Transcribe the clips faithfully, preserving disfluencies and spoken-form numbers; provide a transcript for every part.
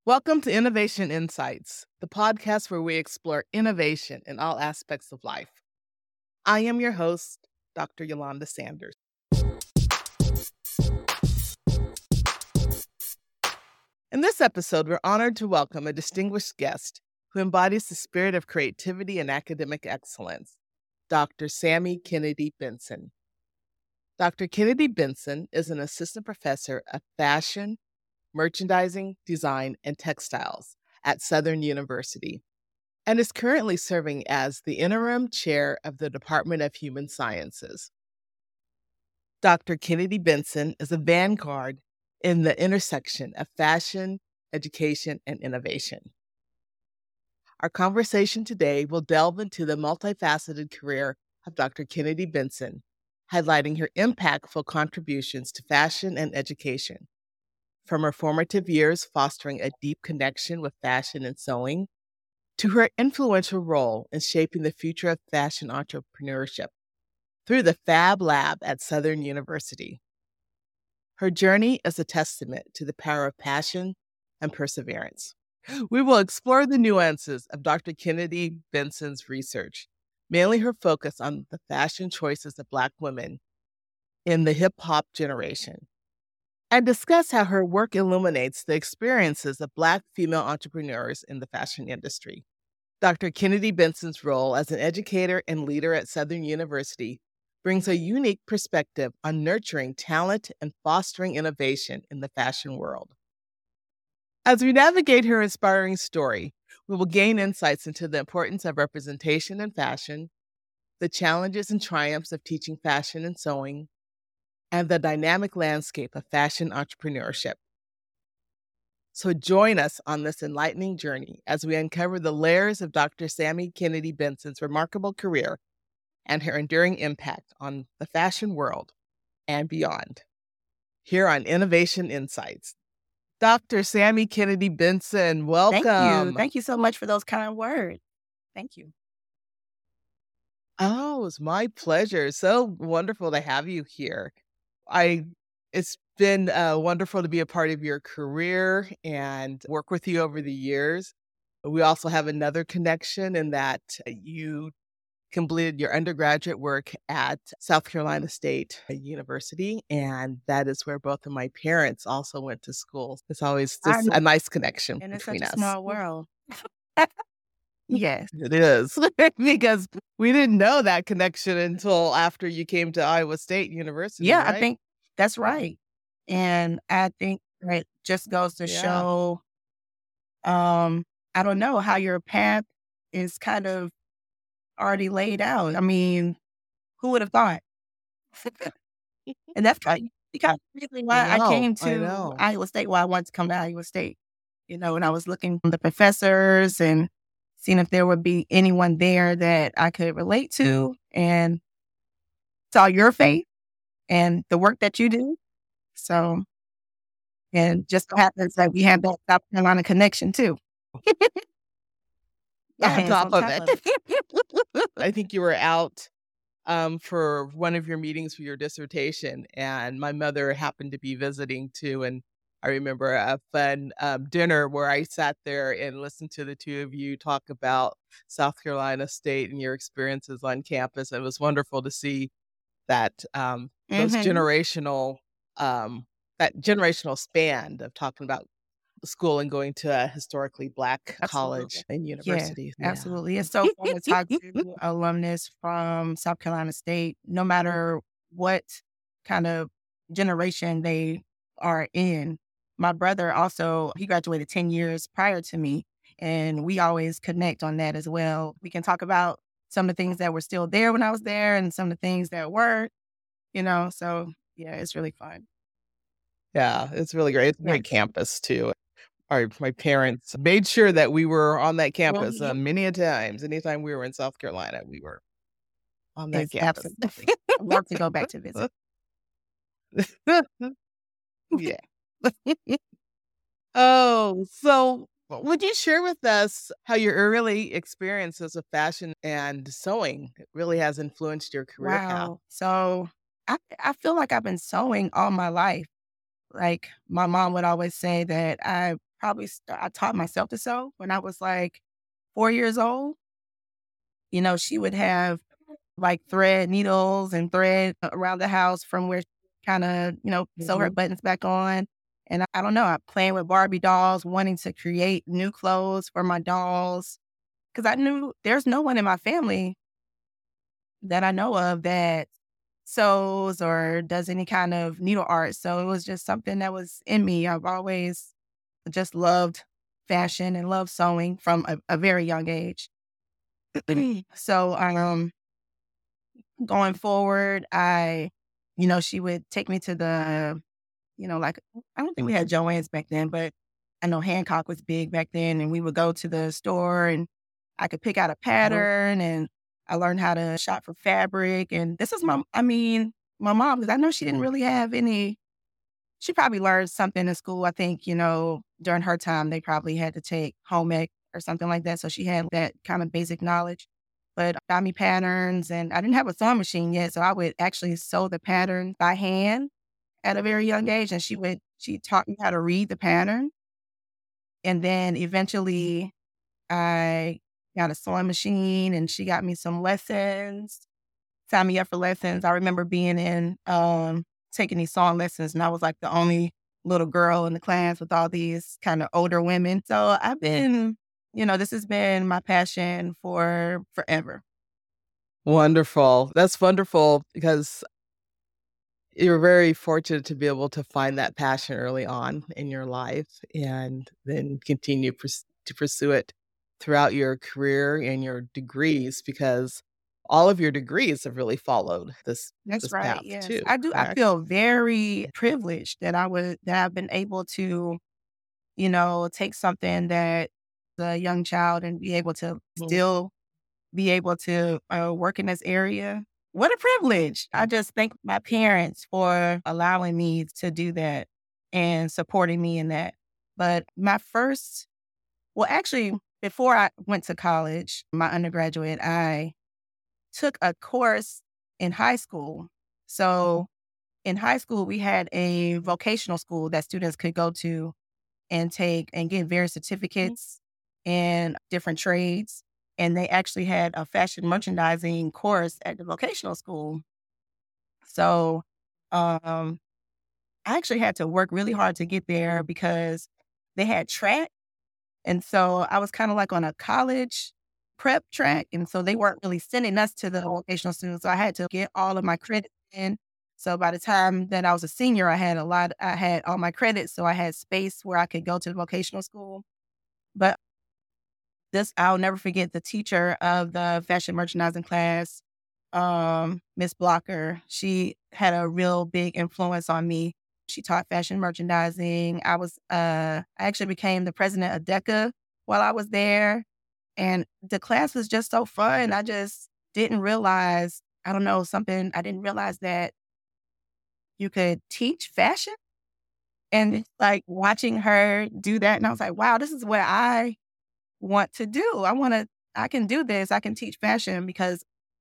Welcome to Innovation Insights, the podcast where we explore innovation in all aspects of life. I am your host, Doctor Yolanda Sanders. In this episode, we're honored to welcome a distinguished guest who embodies the spirit of creativity and academic excellence, Doctor Sammy Kennedy Benson. Doctor Kennedy Benson is an assistant professor of fashion, merchandising, design, and textiles at Southern University, and is currently serving as the interim chair of the Department of Human Sciences. Doctor Kennedy Benson is a vanguard in the intersection of fashion, education, and innovation. Our conversation today will delve into the multifaceted career of Doctor Kennedy Benson, highlighting her impactful contributions to fashion and education. From her formative years fostering a deep connection with fashion and sewing, to her influential role in shaping the future of fashion entrepreneurship through the Fab Lab at Southern University. Her journey is a testament to the power of passion and perseverance. We will explore the nuances of Doctor Kennedy Benson's research, mainly her focus on the fashion choices of Black women in the hip-hop generation, and discuss how her work illuminates the experiences of Black female entrepreneurs in the fashion industry. Doctor Kennedy Benson's role as an educator and leader at Southern University brings a unique perspective on nurturing talent and fostering innovation in the fashion world. As we navigate her inspiring story, we will gain insights into the importance of representation in fashion, the challenges and triumphs of teaching fashion and sewing, and the dynamic landscape of fashion entrepreneurship. So join us on this enlightening journey as we uncover the layers of Doctor Sammy Kennedy Benson's remarkable career and her enduring impact on the fashion world and beyond. Here on Innovation Insights. Doctor Sammy Kennedy Benson, welcome. Thank you. Thank you so much for those kind words. Thank you. Oh, it's my pleasure. So wonderful to have you here. I it's been uh, wonderful to be a part of your career and work with you over the years. We also have another connection in that you completed your undergraduate work at South Carolina State University, and that is where both of my parents also went to school. It's always just a nice connection and it's between such a us. small world. Yes. It is, because we didn't know that connection until after you came to Iowa State University, Yeah, right? I think that's right. And I think it just goes to Yeah. show, um, I don't know, how your path is kind of already laid out. I mean, who would have thought? And that's kind of really why I No, came I to know. Iowa State, why I wanted to come to Iowa State. You know, and I was looking at the professors and seeing if there would be anyone there that I could relate to, and saw your faith and the work that you do. So, and just so happens that we have that South Carolina connection too. On Hands top on of top it. of I think you were out um, for one of your meetings for your dissertation, and my mother happened to be visiting too. And I remember a fun um, dinner where I sat there and listened to the two of you talk about South Carolina State and your experiences on campus. It was wonderful to see that um, those Mhm. generational, um, that generational span of talking about school and going to a historically Black college Absolutely. and Yeah, university. Yeah. absolutely. It's so fun to talk to alumnus from South Carolina State, no matter what kind of generation they are in. My brother also, he graduated ten years prior to me, and we always connect on that as well. We can talk about some of the things that were still there when I was there and some of the things that weren't, you know, so yeah, it's really fun. Yeah, it's really great. It's a great Yes. campus too. Our my parents made sure that we were on that campus uh, Mhm. many a times. Anytime we were in South Carolina, we were on that It's campus. absolutely. I'd love to go back to visit. Yeah. Oh, so would you share with us how your early experiences with fashion and sewing really has influenced your career path? Wow. So I I feel like I've been sewing all my life. Like my mom would always say that I probably, st- I taught myself to sew when I was like four years old. You know, she would have like thread needles and thread around the house from where she kind of, you know, sew her Mhm. buttons back on. And I, I don't know, I'm playing with Barbie dolls, wanting to create new clothes for my dolls. Cause I knew there's no one in my family that I know of that sews or does any kind of needle art. So it was just something that was in me. I've always just loved fashion and loved sewing from a, a very young age. So um going forward, I, you know, she would take me to the, you know, like, I don't think we had Joann's back then, but I know Hancock was big back then. And we would go to the store and I could pick out a Mhm. pattern and I learned how to shop for fabric. And this is my, I mean, my mom, because I know she didn't really have any, she probably learned something in school. I think, you know, during her time, they probably had to take home ec or something like that. So she had that kind of basic knowledge. But got me patterns and I didn't have a sewing machine yet. So I would actually sew the pattern by hand at a very young age. And she would, she taught me how to read the pattern. And then eventually I got a sewing machine and she got me some lessons, signed me up for lessons. I remember being in, um, taking these sewing lessons and I was like the only little girl in the class with all these kind of older women. So I've been, you know, this has been my passion for forever. Wonderful. That's wonderful because you're very fortunate to be able to find that passion early on in your life and then continue purs- to pursue it throughout your career and your degrees because all of your degrees have really followed this That's this right. path Yes. too, I do. I correct? feel very privileged that I would, that I've been able to, you know, take something that a young child and be able to Mhm. still be able to uh, work in this area. What a privilege. I just thank my parents for allowing me to do that and supporting me in that. But my first, well, actually, before I went to college, my undergraduate, I took a course in high school. So in high school, we had a vocational school that students could go to and take and get various certificates in different trades. And they actually had a fashion merchandising course at the vocational school. So um, I actually had to work really hard to get there because they had track. And so I was kind of like on a college prep track. And so they weren't really sending us to the vocational students. So I had to get all of my credits in. So by the time that I was a senior, I had a lot, I had all my credits. So I had space where I could go to the vocational school. But this, I'll never forget the teacher of the fashion merchandising class, um, Miss Blocker. She had a real big influence on me. She taught fashion merchandising. I was, uh, I actually became the president of DECA while I was there. And the class was just so fun. I just didn't realize, I don't know, something, I didn't realize that you could teach fashion. And it's like watching her do that. And I was like, wow, this is what I want to do. I want to, I can do this. I can teach fashion because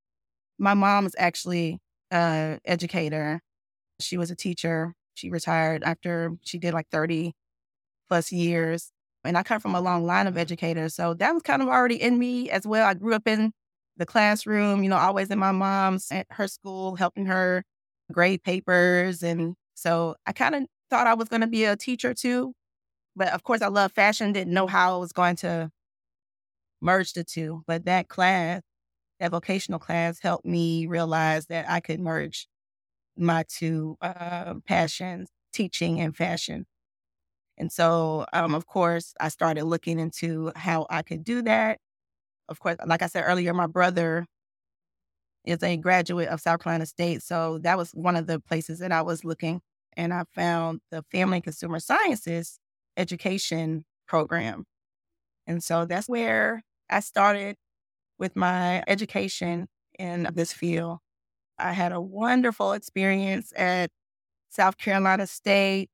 my mom is actually a educator. She was a teacher. She retired after she did like thirty plus years. And I come from a long line of educators. So that was kind of already in me as well. I grew up in the classroom, you know, always in my mom's at her school, helping her grade papers. And so I kind of thought I was going to be a teacher too. But of course, I love fashion, didn't know how I was going to merge the two. But that class, that vocational class helped me realize that I could merge my two uh, passions, teaching and fashion. And so, um, of course, I started looking into how I could do that. Of course, like I said earlier, my brother is a graduate of South Carolina State. So that was one of the places that I was looking. And I found the Family and Consumer Sciences education program. And so that's where I started with my education in this field. I had a wonderful experience at South Carolina State.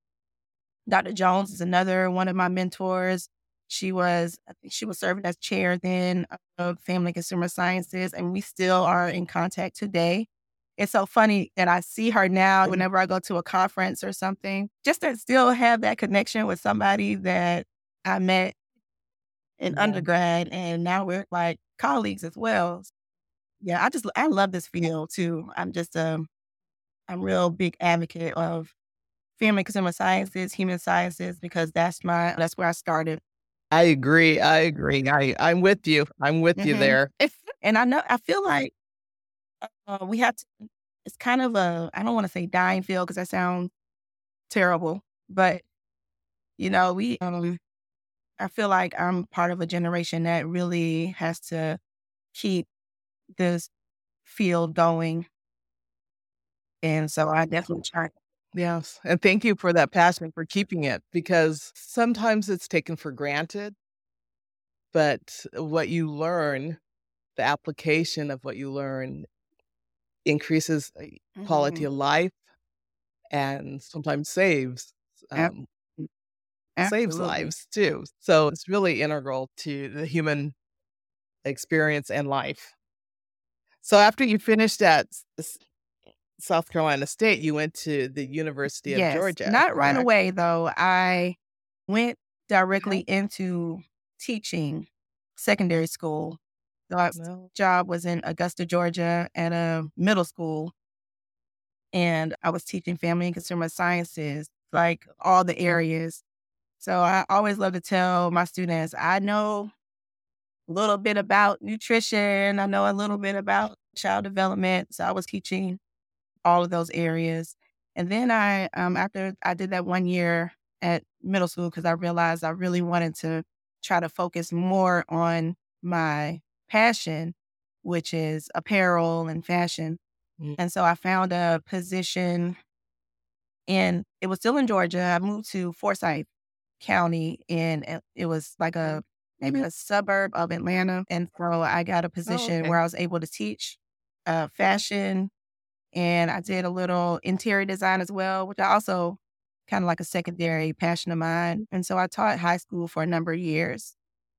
Doctor Jones is another one of my mentors. She was, I think she was serving as chair then of Family Consumer Sciences, and we still are in contact today. it's so funny that I see her now whenever I go to a conference or something, just to still have that connection with somebody that I met in Yeah. undergrad, and now we're like colleagues as well. Yeah, I just I love this field too. I'm just um I'm a real big advocate of family consumer sciences, human sciences, because that's my that's where I started. I agree. I agree. I, I'm with you. I'm with you hmm there. And I know I feel like uh, we have to. It's kind of a I don't want to say dying field because that sounds terrible, but you know we um I feel like I'm part of a generation that really has to keep this field going, and so I definitely try. Yes. And thank you for that passion for keeping it, because sometimes it's taken for granted, but what you learn, the application of what you learn increases uh, quality hmm of life and sometimes saves um, saves Absolutely. lives too. So it's really integral to the human experience and life. So after you finished at S- S- South Carolina State, you went to the University of Yes, Georgia, not right correct? away though. I went directly Okay. into teaching secondary school. The No. job was in Augusta, Georgia, at a middle school, and I was teaching family and consumer sciences, like all the areas. So I always love to tell my students, I know a little bit about nutrition, I know a little bit about child development. So I was teaching all of those areas. And then I, um, after I did that one year at middle school, because I realized I really wanted to try to focus more on my passion, which is apparel and fashion. Mm. And so I found a position in, it was still in Georgia. I moved to Forsyth County, and it it was like a, maybe a suburb of Atlanta. And so I got a Oh, position okay. where I was able to teach uh, fashion, and I did a little interior design as well, which I also kind of like a secondary passion of mine. And so I taught high school for a number of years.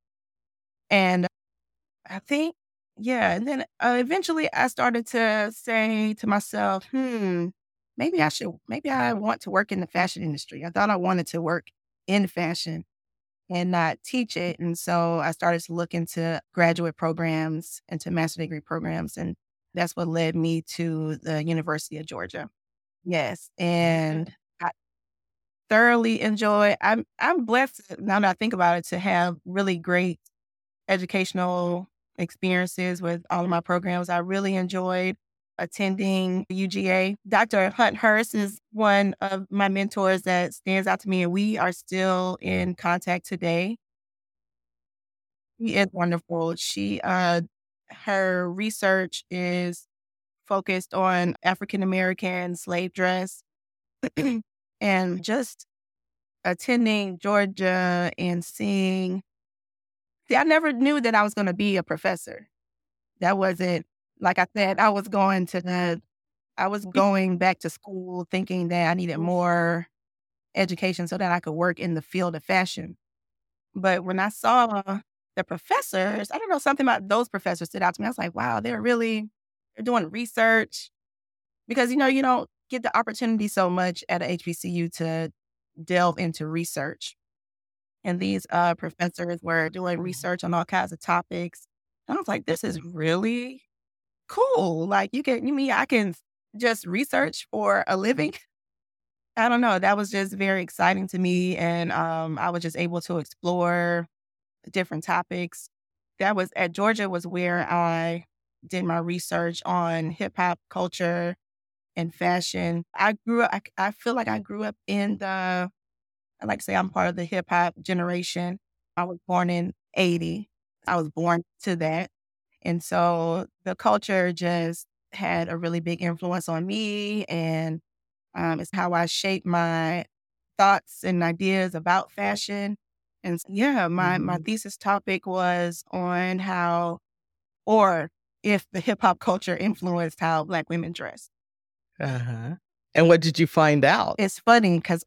And I think, yeah. And then uh, eventually I started to say to myself, hmm, maybe I should, maybe I want to work in the fashion industry. I thought I wanted to work in fashion and not teach it. And so I started to look into graduate programs, into master degree programs. And that's what led me to the University of Georgia. Yes. Okay. And I thoroughly enjoy, I'm I'm blessed now that I think about it to have really great educational experiences with all of my programs. I really enjoyed attending U G A. Doctor Hunt Hurst is one of my mentors that stands out to me, and we are still in contact today. She is wonderful. She uh her research is focused on African American slave dress, and just attending Georgia and seeing, see, I never knew that I was going to be a professor. That wasn't, like I said, I was going to the, I was going back to school thinking that I needed more education so that I could work in the field of fashion. But when I saw the professors, I don't know, something about those professors stood out to me. I was like, wow, they're really, they're doing research, because, you know, you don't get the opportunity so much at a H B C U to delve into research. And these uh, professors were doing research on all kinds of topics. And I was like, this is really cool. Like, you can, you mean I can just research for a living? I don't know. That was just very exciting to me. And um, I was just able to explore different topics. That was at Georgia was where I did my research on hip hop culture and fashion. I grew up, I, I feel like I grew up in the, I like to say I'm part of the hip hop generation. I was born in eighty. I was born to that. And so the culture just had a really big influence on me. And um, it's how I shape my thoughts and ideas about fashion. And s- yeah, my, my Mhm. thesis topic was on how, or if the hip hop culture influenced how Black women dress. Uh-huh. And what did you find out? It's funny because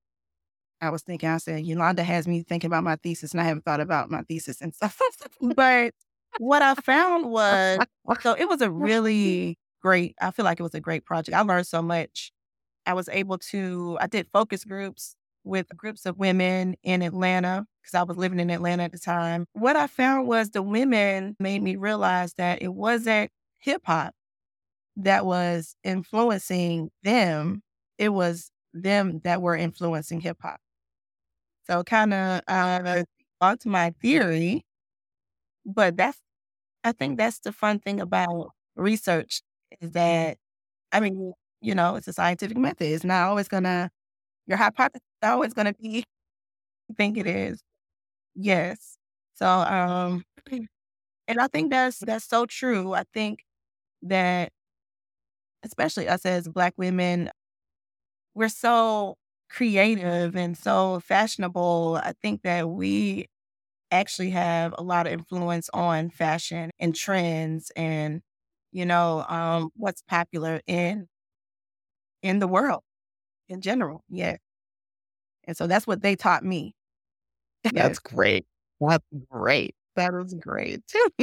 I was thinking, I said, Yolanda has me thinking about my thesis, and I haven't thought about my thesis and stuff. But what I found was, so it was a really great. I feel like it was a great project. I learned so much. I was able to, I did focus groups with groups of women in Atlanta because I was living in Atlanta at the time. What I found was the women made me realize that it wasn't hip hop that was influencing them. It was them that were influencing hip hop. So kind of uh, on to my theory, but that's, I think that's the fun thing about research is that, I mean, you know, it's a scientific method. It's not always gonna, your hypothesis is always gonna be, you think it is. Yes. So, um, and I think that's, that's so true. I think that, especially us as Black women, we're so creative and so fashionable. I think that we actually have a lot of influence on fashion and trends and, you know, um, what's popular in in the world in general. Yeah. And so that's what they taught me. That's Yes. great. That's great. That is great.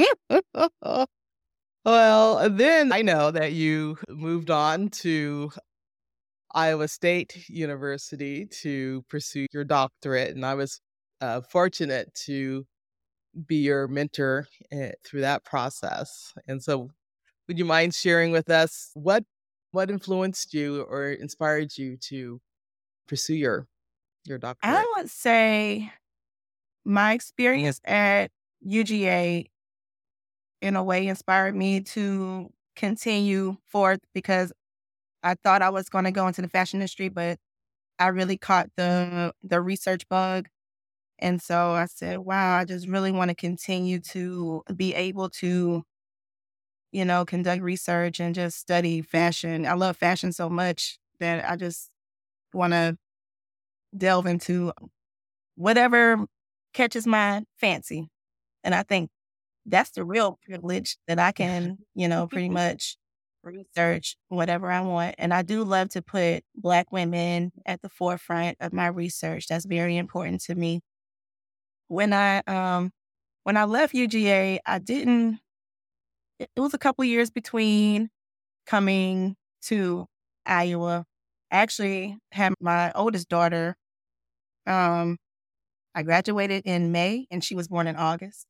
Well, then I know that you moved on to Iowa State University to pursue your doctorate, and I was uh, fortunate to be your mentor uh, through that process. And so, would you mind sharing with us what what influenced you or inspired you to pursue your your doctorate? I would say my experience at U G A in a way inspired me to continue forth because I thought I was going to go into the fashion industry, but I really caught the the research bug. And so I said, wow, I just really want to continue to be able to, you know, conduct research and just study fashion. I love fashion so much that I just want to delve into whatever catches my fancy. And I think that's the real privilege that I can, you know, pretty much research whatever I want. And I do love to put Black women at the forefront of my research. That's very important to me. When I um when I left U G A, I didn't it it was a couple years between coming to Iowa. I actually had my oldest daughter. Um, I graduated in May and she was born in August.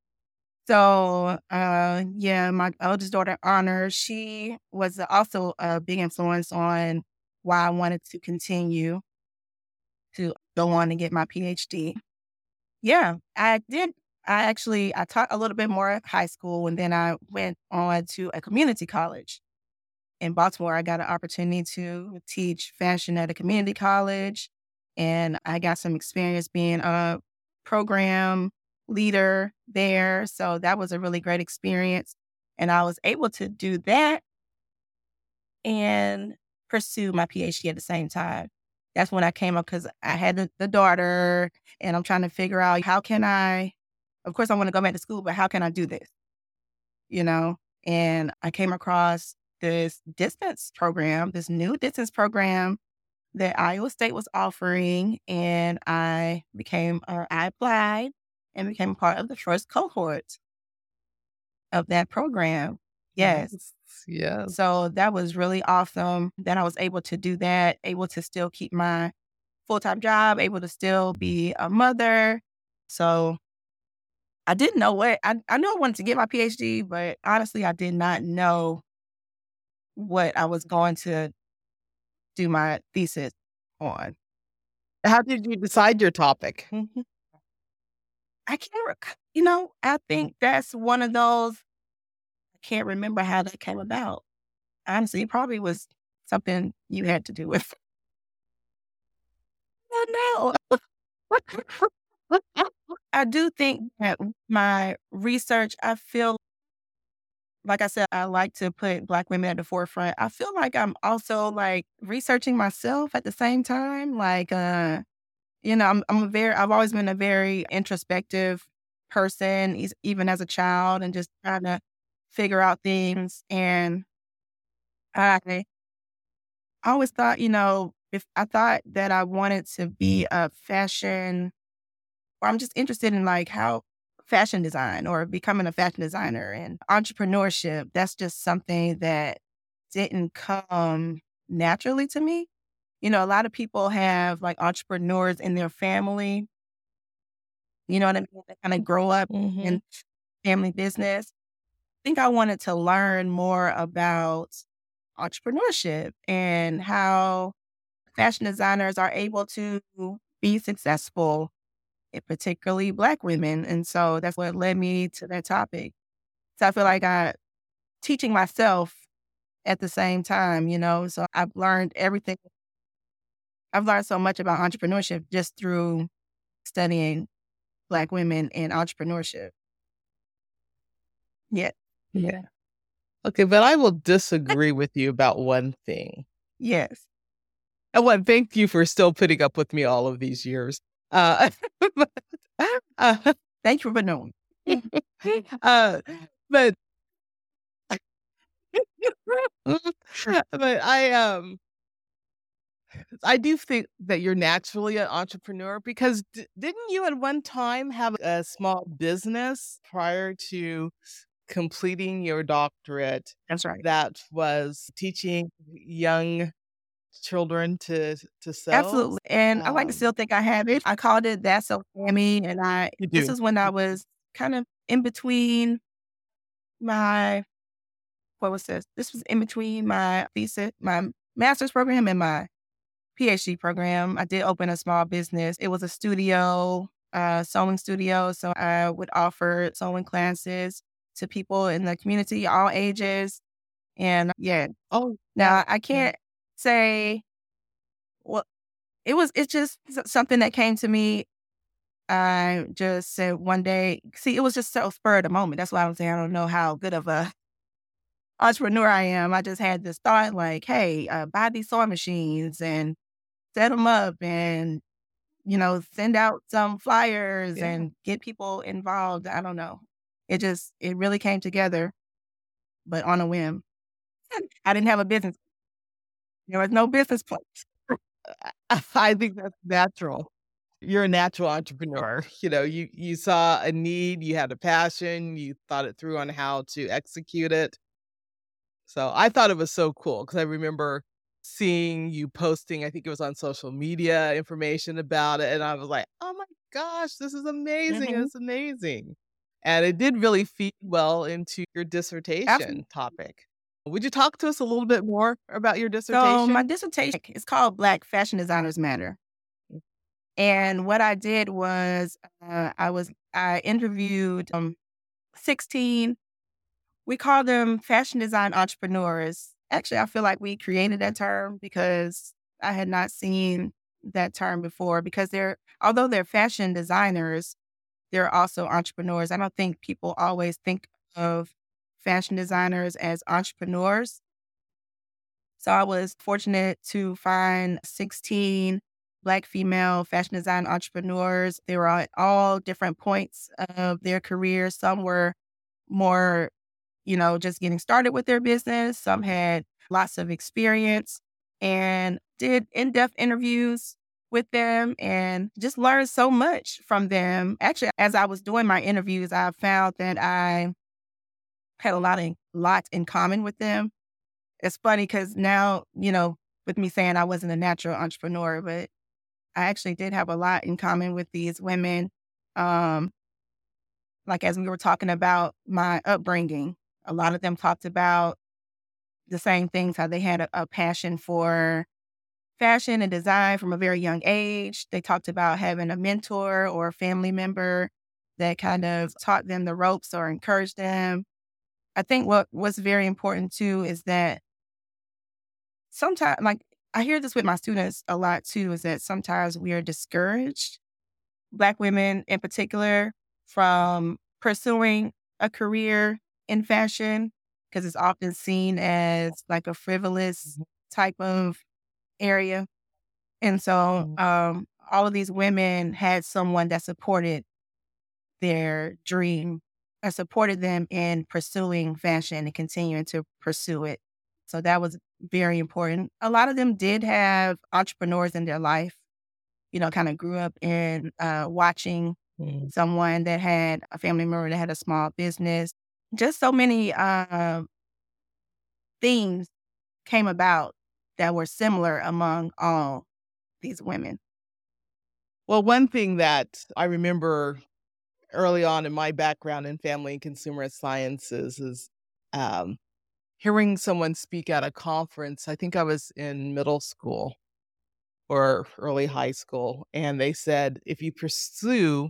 So, uh, yeah, my oldest daughter, Honor, she was also a big influence on why I wanted to continue to go on and get my PhD. Yeah, I did. I actually, I taught a little bit more at high school and then I went on to a community college in Baltimore. I got an opportunity to teach fashion at a community college and I got some experience being a program leader there. So that was a really great experience. And I was able to do that and pursue my PhD at the same time. That's when I came up because I had the, the daughter and I'm trying to figure out how can I, of course, I want to go back to school, but how can I do this? You know? And I came across this distance program, this new distance program that Iowa State was offering. And I became, uh, I applied and became part of the first cohort of that program. Yes. Yes. Yes. So that was really awesome. Then I was able to do that, able to still keep my full-time job, able to still be a mother. So I didn't know what, I, I knew I wanted to get my PhD, but honestly, I did not know what I was going to do my thesis on. How did you decide your topic? I can't, rec- you know, I think that's one of those, I can't remember how that came about. Honestly, it probably was something you had to do with. I don't know. I do think that my research, I feel, like I said, I like to put Black women at the forefront. I feel like I'm also like researching myself at the same time. Like, uh, you know, I'm, I'm a very, I've always been a very introspective person, es- even as a child, and just trying to figure out things. And I I always thought, you know, if I thought that I wanted to be a fashion, or I'm just interested in like how fashion design or becoming a fashion designer and entrepreneurship, that's just something that didn't come naturally to me. You know, a lot of people have like entrepreneurs in their family, you know what I mean? They kind of grow up Mm-hmm. in family business. I think I wanted to learn more about entrepreneurship and how fashion designers are able to be successful, eh, particularly Black women. And so that's what led me to that topic. So I feel like I teaching myself at the same time, you know. So I've learned everything. I've learned so much about entrepreneurship just through studying Black women and entrepreneurship. Yeah. Yeah. Okay, but I will disagree with you about one thing. Yes. And one, thank you for still putting up with me all of these years. Uh, but, uh, Thank you for knowing. uh, but but I um I do think that you're naturally an entrepreneur because d- didn't you at one time have a small business prior to completing your doctorate That's right. that was teaching young children to to sew? Absolutely. And I like to Um, still think I have it. I called it That's So Sammy. And I, you this do. is when I was kind of in between my, what was this? This was in between my thesis, my master's program and my PhD program. I did open a small business. It was a studio, uh, sewing studio. So I would offer sewing classes to people in the community, all ages. And yeah, Oh, now I yeah. can't say, well, it was, it's just s- something that came to me. I just said one day, see, it was just so spur of the moment. That's why I'm saying I don't know how good of a entrepreneur I am. I just had this thought like, hey, uh, buy these sewing machines and set them up and, you know, send out some flyers Yeah. and get people involved. I don't know. It just, it really came together, but on a whim. I didn't have a business. There was no business plan. I think that's natural. You're a natural entrepreneur. You know, you you saw a need, you had a passion, you thought it through on how to execute it. So I thought it was so cool because I remember seeing you posting, I think it was on social media, information about it. And I was like, oh my gosh, this is amazing. Mhm. It's amazing. And it did really feed well into your Absolutely. dissertation topic. Would you talk to us a little bit more about your So my dissertation? dissertation is called Black Fashion Designers Matter. And what I did was uh, I was I interviewed um, sixteen. We call them fashion design entrepreneurs. Actually, I feel like we created that term because I had not seen that term before. Because they're although they're fashion designers, they're also entrepreneurs. I don't think people always think of fashion designers as entrepreneurs. So I was fortunate to find sixteen Black female fashion design entrepreneurs. They were at all different points of their careers. Some were more, you know, just getting started with their business. Some had lots of experience and did in-depth interviews with them and just learned so much from them. Actually, as I was doing my interviews, I found that I had a lot in lot in common with them. It's funny because now, you know, with me saying I wasn't a natural entrepreneur, but I actually did have a lot in common with these women. Um, like as we were talking about my upbringing, a lot of them talked about the same things, how they had a, a passion for fashion and design from a very young age. They talked about having a mentor or a family member that kind of taught them the ropes or encouraged them. I think what was very important too is that sometimes, like, I hear this with my students a lot too, is that sometimes we are discouraged, Black women in particular, from pursuing a career in fashion because it's often seen as like a frivolous Mhm. type of area. And so Mhm. um, all of these women had someone that supported their dream or supported them in pursuing fashion and continuing to pursue it. So that was very important. A lot of them did have entrepreneurs in their life, you know, kind of grew up in uh, watching Mhm. someone that had a family member that had a small business. Just so many uh, things came about that were similar among all these women? Well, one thing that I remember early on in my background in family and consumer sciences is um, hearing someone speak at a conference. I think I was in middle school or early high school, and they said if you pursue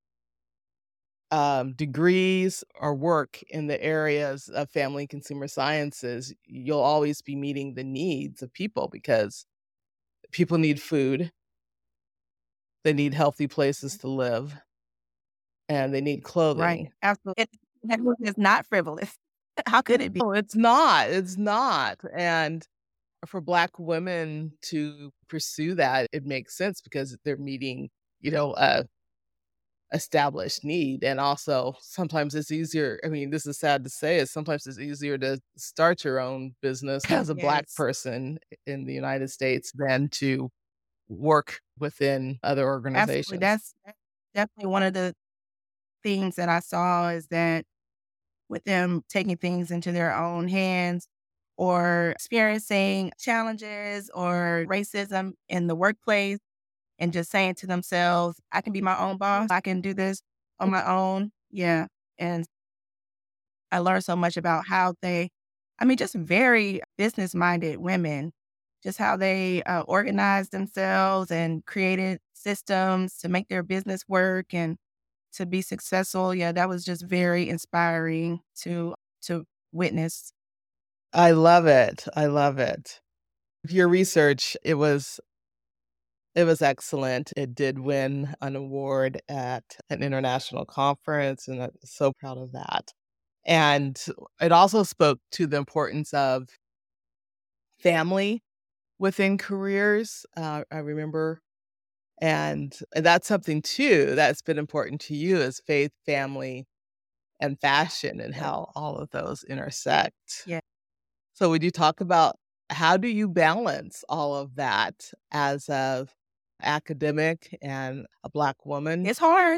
um, degrees or work in the areas of family and consumer sciences, you'll always be meeting the needs of people because people need food, they need healthy places to live, and they need Right. clothing. Absolutely. It that is not frivolous. How could it be? No, it's not, it's not, and for Black women to pursue that, it makes sense because they're meeting, you know, a established need, and also sometimes it's easier. I mean, this is sad to say, is sometimes it's easier to start your own business as a Black Yes. person in the United States than to work within other Absolutely. organizations. That's that's definitely one of the things that I saw is that with them taking things into their own hands or experiencing challenges or racism in the workplace and just saying to themselves, I can be my own boss. I can do this on my own. Yeah. And I learned so much about how they, I mean, just very business minded women, just how they uh, organized themselves and created systems to make their business work and to be successful. Yeah, that was just very inspiring to to witness. I love it, I love it. Your research, it was it was excellent. It did win an award at an international conference, and I'm so proud of that. And it also spoke to the importance of family within careers, uh, I remember, and that's something too that's been important to you is faith, family, and fashion and Yeah. how all of those intersect. Yeah. So would you talk about how do you balance all of that as a academic and a Black woman? It's hard,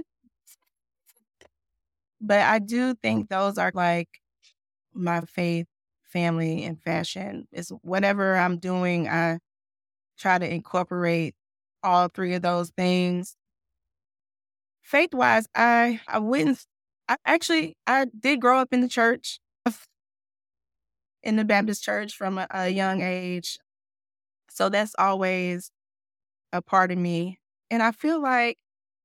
but I do think those are like my faith, family, and fashion. Is whatever I'm doing, I try to incorporate all three of those things. Faith wise, I I wouldn't. I actually I did grow up in the church, in the Baptist church from a, a young age, so that's always a part of me. And I feel like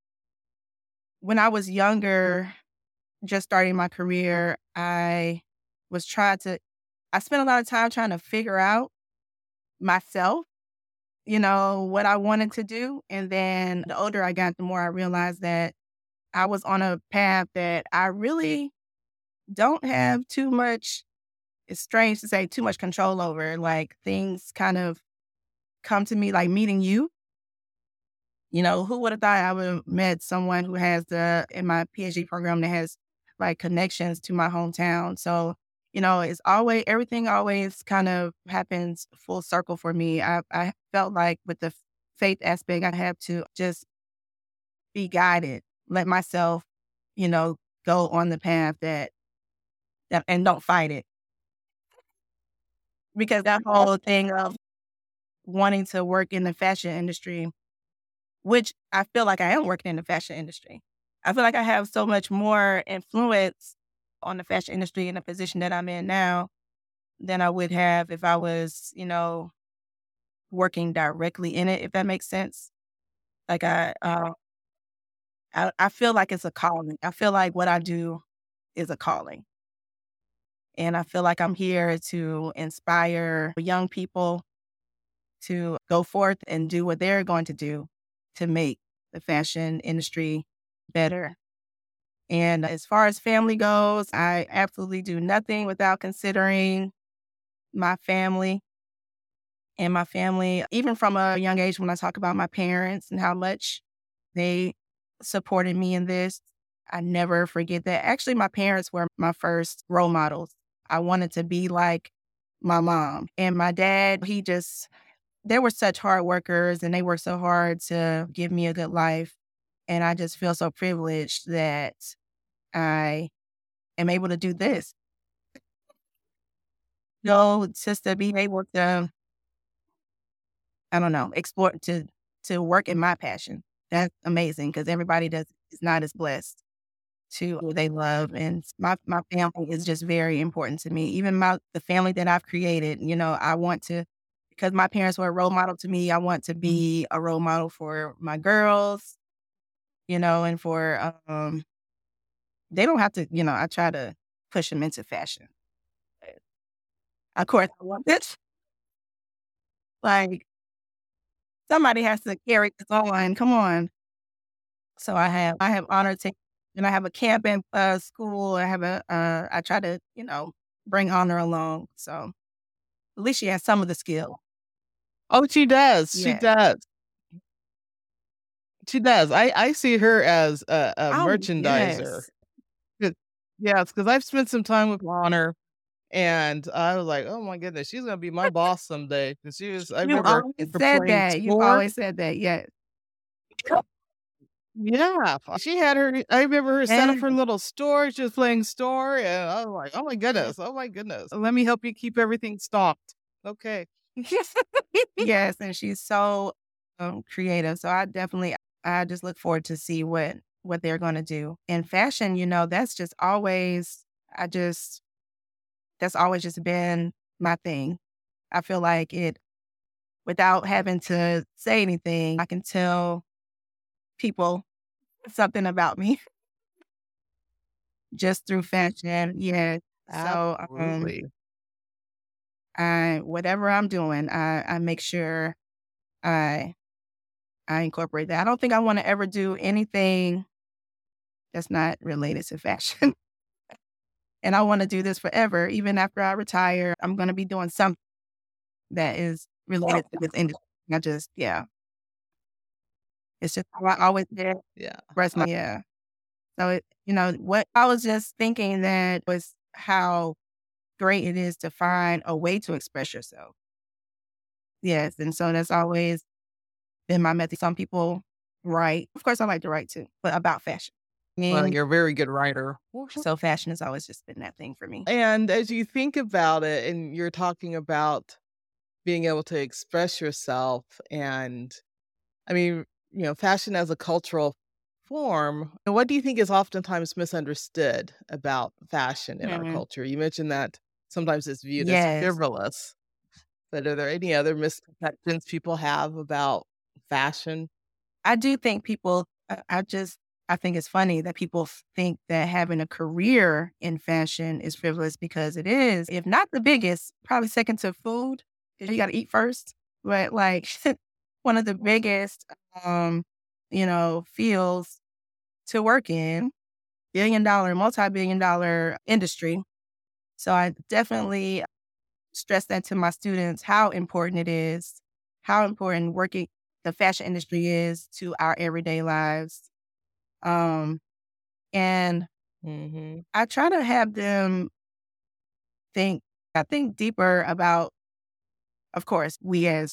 when I was younger, just starting my career, I was trying to. I spent a lot of time trying to figure out myself, you know, what I wanted to do. And then the older I got, the more I realized that I was on a path that I really don't have too much, it's strange to say, too much control over. Like things kind of come to me, like meeting you. You know, who would have thought I would have met someone who has the, in my PhD program, that has like connections to my hometown. So, you know, it's always, everything always kind of happens full circle for me. I, I felt like with the faith aspect, I have to just be guided, let myself, you know, go on the path that, that and don't fight it. Because that whole thing of wanting to work in the fashion industry, which I feel like I am working in the fashion industry. I feel like I have so much more influence on the fashion industry in the position that I'm in now than I would have if I was, you know, working directly in it, if that makes sense. Like I, uh, I, I feel like it's a calling. I feel like what I do is a calling. And I feel like I'm here to inspire young people to go forth and do what they're going to do to make the fashion industry better. And as far as family goes, I absolutely do nothing without considering my family and my family, even from a young age when I talk about my parents and how much they supported me in this. I never forget that. Actually, my parents were my first role models. I wanted to be like my mom. And my dad, he just, they were such hard workers and they worked so hard to give me a good life. And I just feel so privileged that I am able to do this. know, just to be able to, I don't know, explore to to work in my passion. That's amazing because everybody does is not as blessed to who they love. And my my family is just very important to me. Even my the family that I've created, you know, I want to because my parents were a role model to me, I want to be a role model for my girls, you know, and for um they don't have to, you know, I try to push them into fashion. Of course, I want this. Like somebody has to carry this on. Come on. So I have I have honor take and I have a camp in uh, school. I have a uh, I try to you know bring honor along. So at least she has some of the skill. Oh, she does. She Yeah. does. She does. I I see her as a, a Oh merchandiser. yes. 'Cause- Yes, because I've spent some time with Honor, and I was like, oh my goodness, she's gonna be my boss someday. Because she was, I You've remember always her said playing that. You've sports. always said that. Yes. Yeah, she had her. I remember her set up And her little store. She was playing store, and I was like, "Oh my goodness, oh my goodness! Let me help you keep everything stocked." Okay. yes, and she's so um, creative. So I definitely I just look forward to see what what they're going to do in fashion. You know, that's just always I just that's always just been my thing. I feel like it without having to say anything, I can tell people something about me just through fashion. Yeah. So um Absolutely. I whatever I'm doing, I, I make sure I I incorporate that. I don't think I want to ever do anything that's not related to fashion. And I want to do this forever. Even after I retire, I'm gonna be doing something that is related to this industry. I just yeah. It's just how I always did Yeah. express my yeah. So, it, you know, what I was just thinking that was how great it is to find a way to express yourself. Yes. And so that's always been my method. Some people write. Of course, I like to write too, but about fashion. Well, And you're a very good writer. so fashion has always just been that thing for me. And as you think about it, and you're talking about being able to express yourself, and I mean, you know, fashion as a cultural form, and what do you think is oftentimes misunderstood about fashion in our Mhm. culture? You mentioned that sometimes it's viewed as Yes. frivolous, but are there any other misconceptions people have about fashion? I do think people, I I just, I think it's funny that people f- think that having a career in fashion is frivolous because it is, if not the biggest, probably second to food, 'cause you got to eat first. But like one of the biggest, um, you know, fields to work in, billion dollar, multi billion dollar industry. So I definitely stress that to my students how important it is, how important working the fashion industry is to our everyday lives. Um, and Mhm. I try to have them think, I think deeper about, of course, we as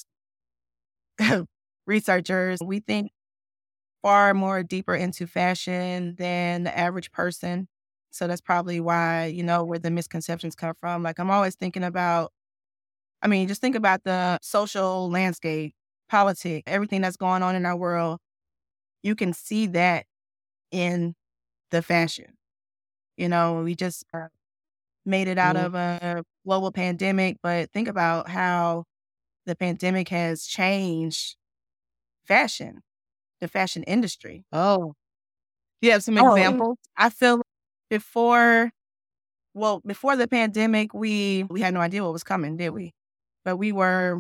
researchers, we think far more deeper into fashion than the average person. So that's probably why, you know, where the misconceptions come from. Like I'm always thinking about, I mean, just think about the social landscape, politics, everything that's going on in our world. You can see that in the fashion. You know, we just uh, made it out Mm. of a global pandemic, but think about how the pandemic has changed fashion, the fashion industry. Oh, do you have some Oh, it- examples? I feel before, well, before the pandemic, we we had no idea what was coming, did we? But we were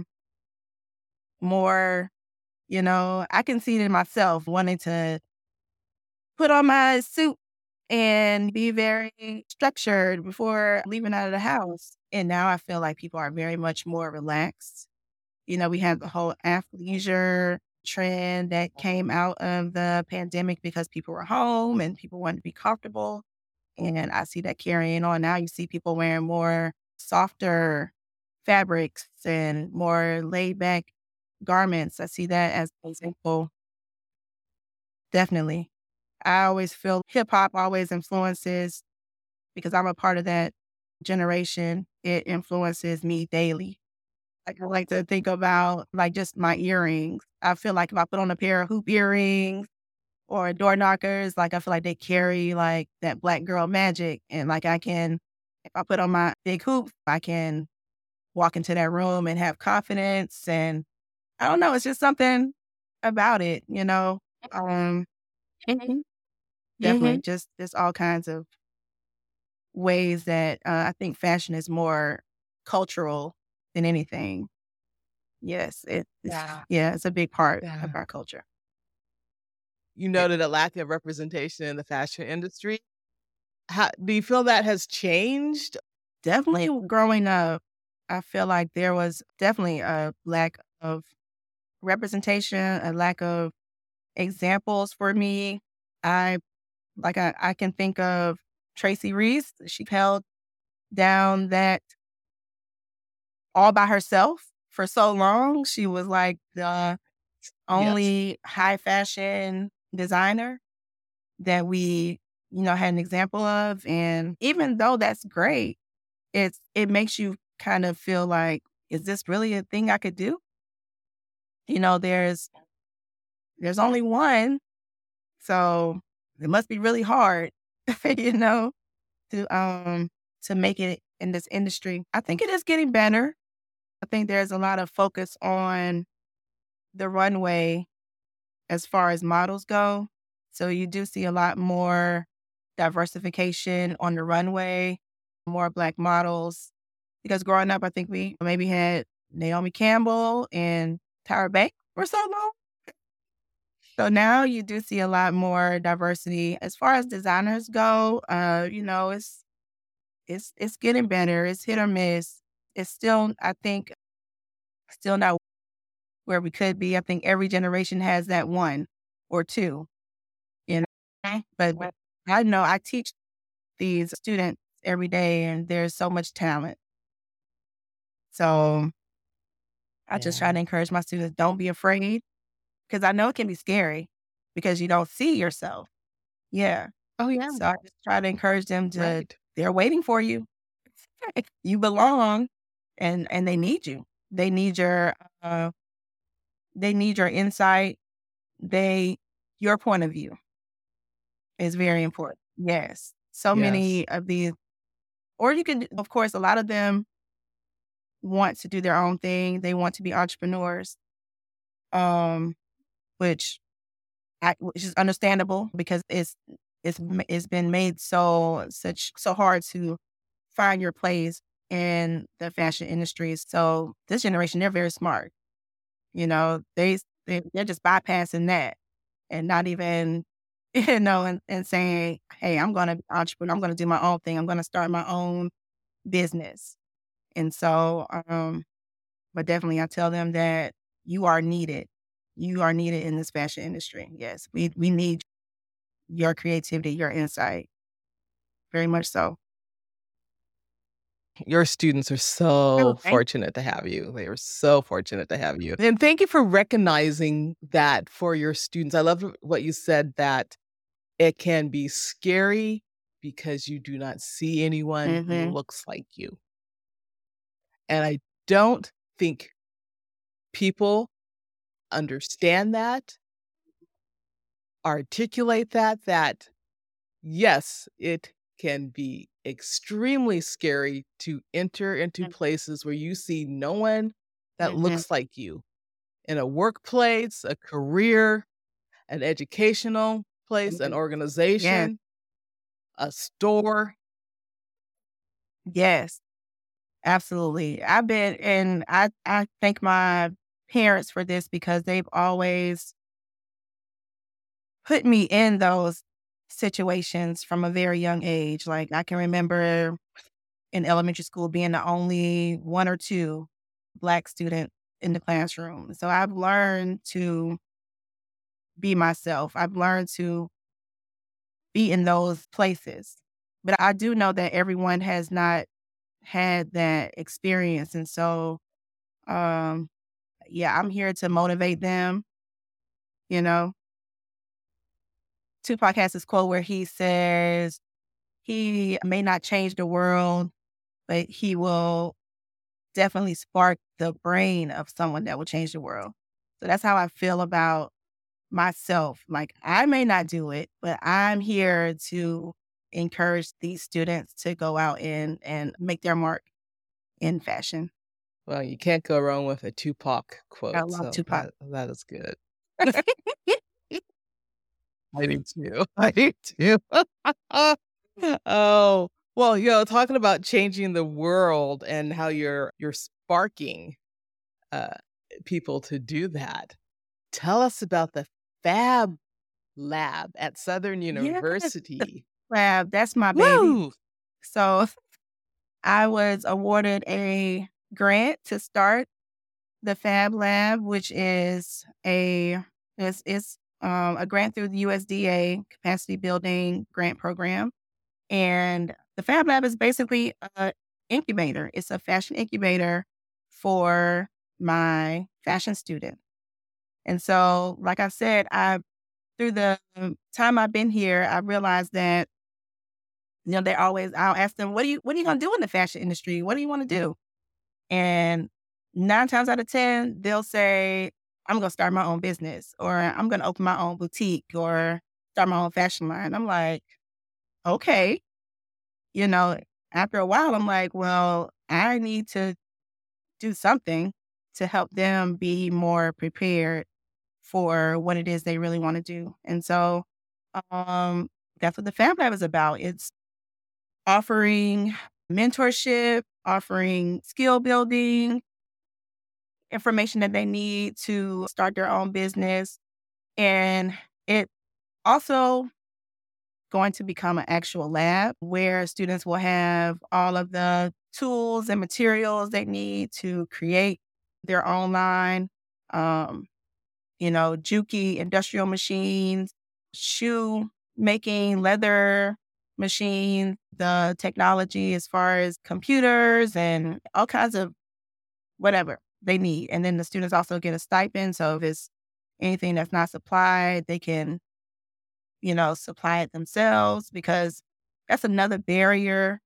more, you know, I can see it in myself wanting to put on my suit and be very structured before leaving out of the house. And now I feel like people are very much more relaxed. You know, we have the whole athleisure trend that came out of the pandemic because people were home and people wanted to be comfortable. And I see that carrying on. Now you see people wearing more softer fabrics and more laid back garments. I see that as an example. Definitely. I always feel hip hop always influences because I'm a part of that. generation, it influences me daily. Like, I like to think about, like, just my earrings. I feel like if I put on a pair of hoop earrings or door knockers, like, I feel like they carry, like, that Black girl magic, and, like, I can if I put on my big hoop, I can walk into that room and have confidence, and I don't know, it's just something about it, you know? Um, Mhm. definitely Mhm. just just all kinds of ways that, uh, I think fashion is more cultural than anything. Yes, it it's Yeah. yeah, it's a big part of Yeah. our culture. You Yeah. noted a lack of representation in the fashion industry. How do you feel that has changed? Definitely growing up, I feel like there was definitely a lack of representation, a lack of examples for me. I like I, I can think of Tracy Reese. She held down that all by herself for so long. She was like the Yes. only high fashion designer that we, you know, had an example of. And even though that's great, it's it makes you kind of feel like, is this really a thing I could do? You know, there's there's only one, so it must be really hard, you know, to um to make it in this industry. I think it is getting better. I think there's a lot of focus on the runway as far as models go. So you do see a lot more diversification on the runway, more Black models. Because growing up, I think we maybe had Naomi Campbell and Tyra Banks for so long. So now you do see a lot more diversity. As far as designers go, uh, you know, it's it's it's getting better. It's hit or miss. It's still, I think, still not where we could be. I think every generation has that one or two, you know. But but I know I teach these students every day, and there's so much talent. So I just try Yeah. to encourage my students, don't be afraid, because I know it can be scary because you don't see yourself. Yeah. Oh, yeah. So I just try to encourage them to, Right. they're waiting for you. You belong, and and they need you. They need your uh they need your insight. They Your point of view is very important. Yes. So Yes. many of these, or you can, of course, a lot of them want to do their own thing. They want to be entrepreneurs. Um, which I, which is understandable because it's it's ma- it's been made so such so hard to find your place in the fashion industry. So this generation, they're very smart. You know, they, they they're just bypassing that and not even you know and, and saying, hey, I'm going to be entrepreneur. I'm going to do my own thing. I'm going to start my own business. And so, um, but definitely, I tell them that you are needed. You are needed in this fashion industry. Yes, we we need your creativity, your insight, very much so. Your students are Oh, so thank fortunate to have you. They are so fortunate to have you. And thank you for recognizing that for your students. I love what you said that it can be scary because you do not see anyone who hmm looks like you. And I don't think people understand that, articulate that, that yes, it can be extremely scary to enter into places where you see no one that hmm looks like you in a workplace, a career, an educational place, an Yes, organization, a store. yes, absolutely. I've been, and I I thank my parents for this because they've always put me in those situations from a very young age. Like I can remember in elementary school being the only one or two Black student in the classroom. So I've learned to be myself. I've learned to be in those places. But I do know that everyone has not had that experience. And so, um, yeah, I'm here to motivate them. You know, Tupac has this quote where he says, he may not change the world, but he will definitely spark the brain of someone that will change the world. So that's how I feel about myself. Like, I may not do it, but I'm here to encourage these students to go out and, and make their mark in fashion. Well, you can't go wrong with a Tupac I quote, love so Tupac. that that is good. I do too. I do too. Oh, well, you know, talking about changing the world and how you're you're sparking uh, people to do that. Tell us about the Fab Lab at Southern Yes, the University. lab, that's my baby. Woo! So I was awarded a grant to start the Fab Lab, which is a is is um, a grant through the U S D A Capacity Building Grant Program, and the Fab Lab is basically a incubator. It's a fashion incubator for my fashion student. And so, like I said, I through the um, time I've been here, I realized that you know they always I'll ask them, "What do you what are you gonna do in the fashion industry? What do you want to do?" And nine times out of ten, they'll say, I'm going to start my own business, or I'm going to open my own boutique, or start my own fashion line. I'm like, okay. You know, after a while, I'm like, well, I need to do something to help them be more prepared for what it is they really want to do. And so um, that's what the Fab Lab is about. It's offering mentorship, offering skill building, information that they need to start their own business. And it also going to become an actual lab where students will have all of the tools and materials they need to create their own line. Um, you know, Juki industrial machines, shoe making, leather machines, the technology as far as computers and all kinds of whatever they need. And then the students also get a stipend. So if it's anything that's not supplied, they can, you know, supply it themselves, because that's another barrier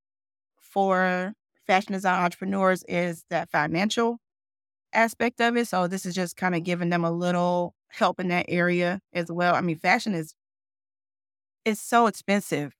for fashion design entrepreneurs is that financial aspect of it. So this is just kind of giving them a little help in that area as well. I mean, fashion is it's so expensive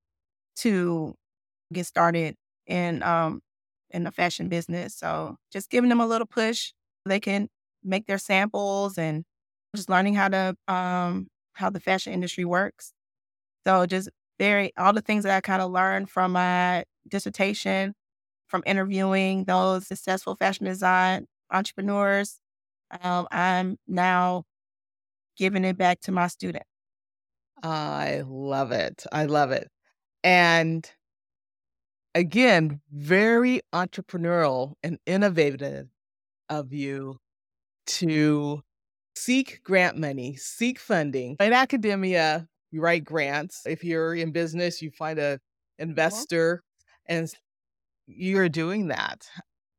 to get started in um in the fashion business. So just giving them a little push, they can make their samples and just learning how to um how the fashion industry works. So just very all the things that I kind of learned from my dissertation, from interviewing those successful fashion design entrepreneurs, um, I'm now giving it back to my student. I love it. I love it. And again, very entrepreneurial and innovative of you to seek grant money, seek funding. In academia, you write grants. If you're in business, you find a Mhm. investor, and s- you're doing that.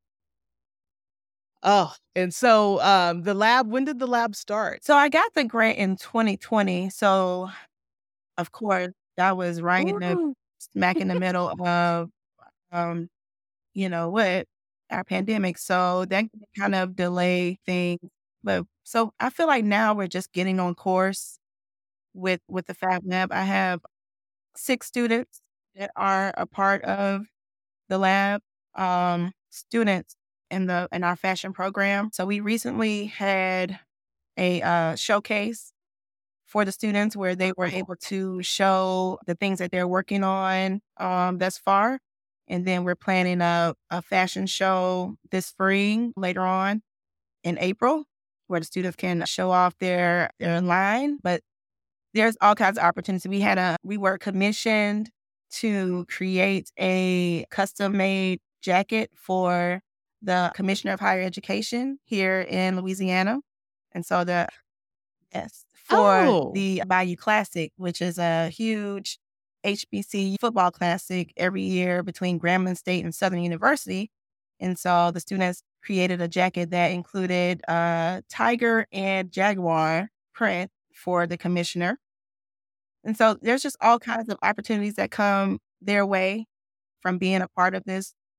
Oh, and so um, the lab, when did the lab start? So I got the grant in twenty twenty. So of course that was right in the Ooh. smack in the middle of um, you know what, our pandemic. So that kind of delay things. But so I feel like now we're just getting on course with with the Fab Lab. I have six students that are a part of the lab, um, students in the in our fashion program. So we recently had a uh, showcase for the students where they were able to show the things that they're working on um, thus far. And then we're planning a, a fashion show this spring later on in April where the students can show off their, their line. But there's all kinds of opportunities. We had a we were commissioned to create a custom made jacket for the Commissioner of Higher Education here in Louisiana. And so the yes, for Oh, the Bayou Classic, which is a huge H B C U football classic every year between Grambling State and Southern University. And so the students created a jacket that included a tiger and jaguar print for the commissioner. And so there's just all kinds of opportunities that come their way from being a part of this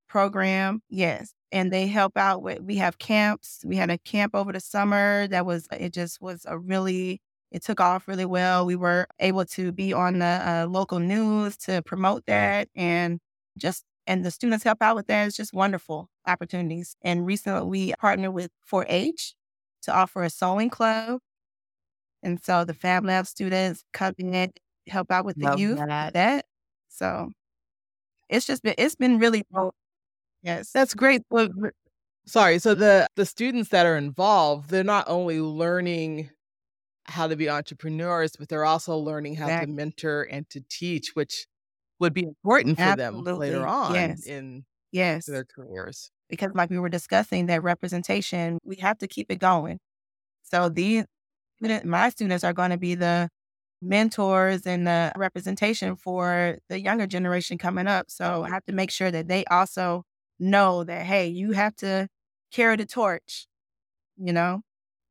program. Yes. And they help out with, we have camps. We had a camp over the summer that was, it just was a really, it took off really well. We were able to be on the uh, local news to promote that, and just, and the students help out with that. It's just wonderful opportunities. And recently we partnered with four H to offer a sewing club. And so the Fab Lab students come in, help out with the Love youth, that. that. So it's just been, it's been really, yes. That's great. Well, sorry. So the the students that are involved, they're not only learning how to be entrepreneurs, but they're also learning how to Exactly. mentor and to teach, which would be important for them Absolutely. later on Yes. in Yes. their careers. Because like we were discussing, that representation, we have to keep it going. So these, my students are going to be the mentors and the representation for the younger generation coming up. So I have to make sure that they also know that, hey, you have to carry the torch, you know?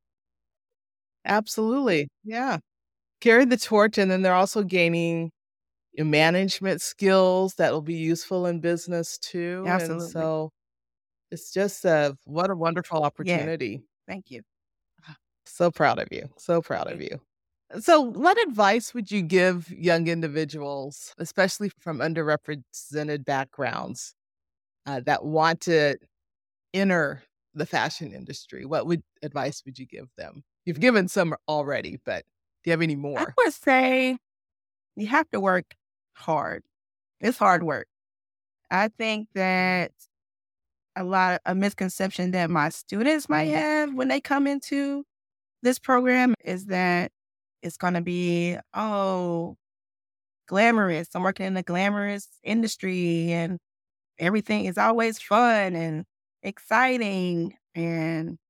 Absolutely. Yeah. Carry the torch, and then they're also gaining management skills that will be useful in business too. And Absolutely. so it's just a what a wonderful Yes. opportunity. Thank you. So proud of you. So proud of you. So, what advice would you give young individuals, especially from underrepresented backgrounds, uh, that want to enter the fashion industry? What would advice would you give them? You've given some already, but do you have any I more? would say you have to work hard. It's hard work. I think that a lot a misconception that my students might have when they come into this program is that it's going to be, oh, glamorous. I'm working in a glamorous industry and everything is always fun and exciting. And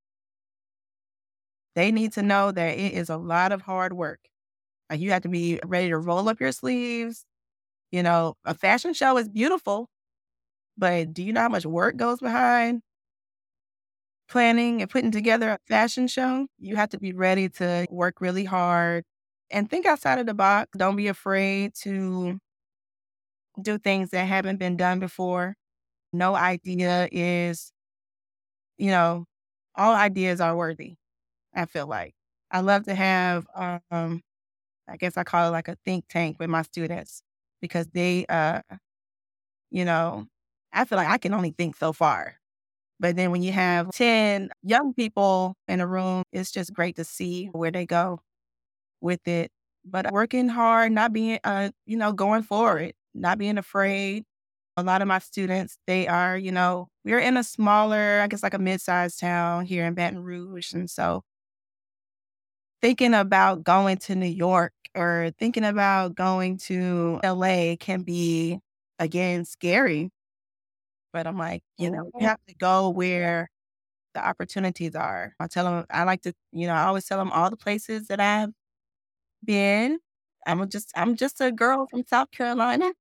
they need to know that it is a lot of hard work. Like, you have to be ready to roll up your sleeves. You know, a fashion show is beautiful, but do you know how much work goes behind planning and putting together a fashion show? You have to be ready to work really hard and think outside of the box. Don't be afraid to do things that haven't been done before. No idea is, you know, all ideas are worthy, I feel like. I love to have, um, I guess I call it like a think tank with my students, because they, uh, you know, I feel like I can only think so far. But then when you have ten young people in a room, it's just great to see where they go with it. But working hard, not being, uh, you know, going for it, not being afraid. A lot of my students, they are, you know, we're in a smaller, I guess like a mid-sized town here in Baton Rouge. And so thinking about going to New York or thinking about going to L A can be, again, scary. But I'm like, you know, you have to go where the opportunities are. I tell them, I like to, you know, I always tell them all the places that I've been. I'm just, I'm just a girl from South Carolina.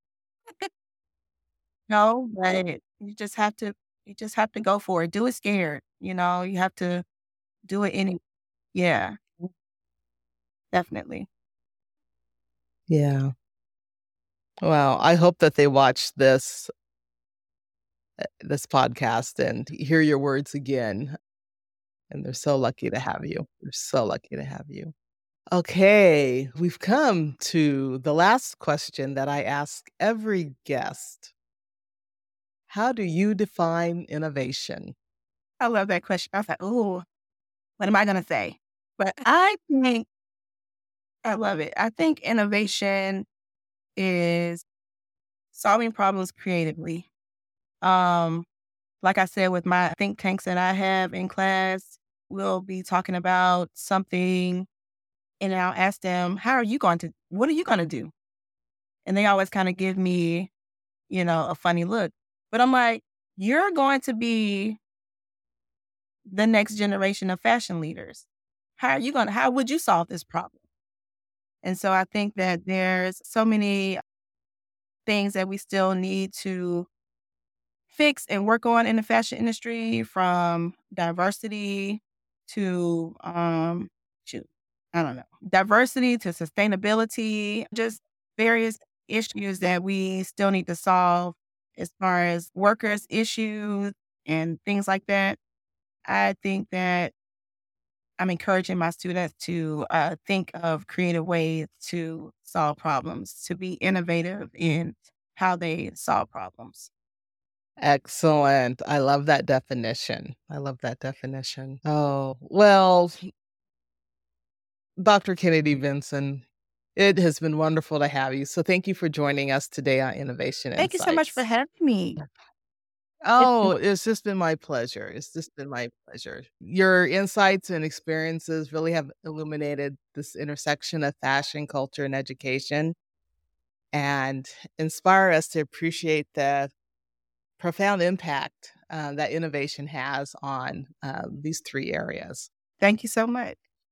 No, but you just have to, you just have to go for it. Do it scared. You know, you have to do it any. Yeah, definitely. Yeah. Well, I hope that they watch this uh, this podcast and hear your words again. And they're so lucky to have you. We're so lucky to have you. Okay, we've come to the last question that I ask every guest. How do you define innovation? I love that question. I was like, ooh, what am I going to say? But I think, I love it. I think innovation is solving problems creatively. Um, like I said, with my think tanks that I have in class, we'll be talking about something and I'll ask them, how are you going to, what are you going to do? And they always kind of give me, you know, a funny look. But I'm like, you're going to be the next generation of fashion leaders. How are you going to, how would you solve this problem? And so I think that there's so many things that we still need to fix and work on in the fashion industry, from diversity to, um, shoot, I don't know, diversity to sustainability, just various issues that we still need to solve as far as workers' issues and things like that, I think that I'm encouraging my students to uh, think of creative ways to solve problems, to be innovative in how they solve problems. Excellent. I love that definition. I love that definition. Oh, well, Doctor Kennedy Benson, it has been wonderful to have you. So thank you for joining us today on Innovation Thank you so much for Insights. having me. It's been Oh, it's just been my pleasure. It's just been my pleasure. Your insights and experiences really have illuminated this intersection of fashion, culture, and education, and inspire us to appreciate the profound impact uh, that innovation has on uh, these three areas. Thank you so much.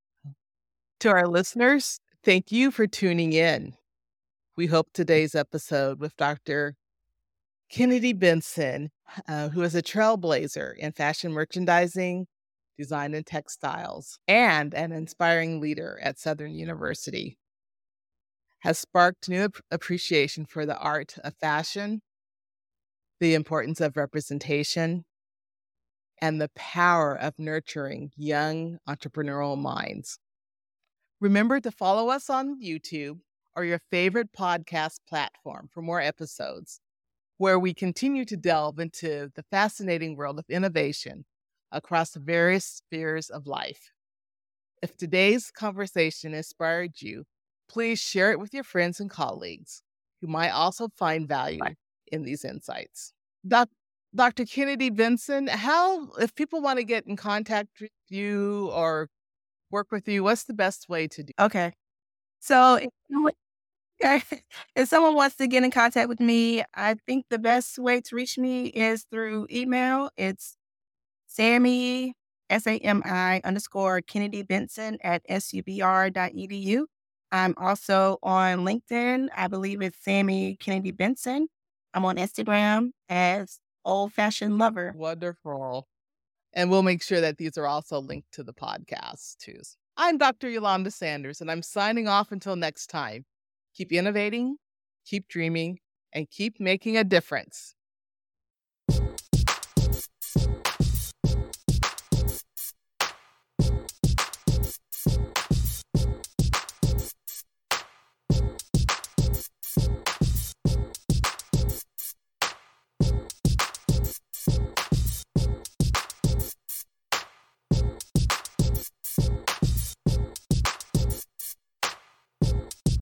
To our listeners, thank you for tuning in. We hope today's episode with Doctor Kennedy Benson, uh, who is a trailblazer in fashion merchandising, design, and textiles, and an inspiring leader at Southern University, has sparked new ap- appreciation for the art of fashion, the importance of representation, and the power of nurturing young entrepreneurial minds. Remember to follow us on YouTube or your favorite podcast platform for more episodes, where we continue to delve into the fascinating world of innovation across the various spheres of life. If today's conversation inspired you, please share it with your friends and colleagues who might also find value in these insights. Doc- Doctor Kennedy Benson, how, if people want to get in contact with you or work with you, what's the best way to do? Okay. So if, you- if someone wants to get in contact with me, I think the best way to reach me is through email. It's Sammy, S A M I underscore Kennedy Benson at S U B R dot E D U. I'm also on LinkedIn. I believe it's Sammy Kennedy Benson. I'm on Instagram as Old Fashioned Lover. Wonderful. And we'll make sure that these are also linked to the podcast too. I'm Doctor Yolanda Sanders, and I'm signing off until next time. Keep innovating, keep dreaming, and keep making a difference.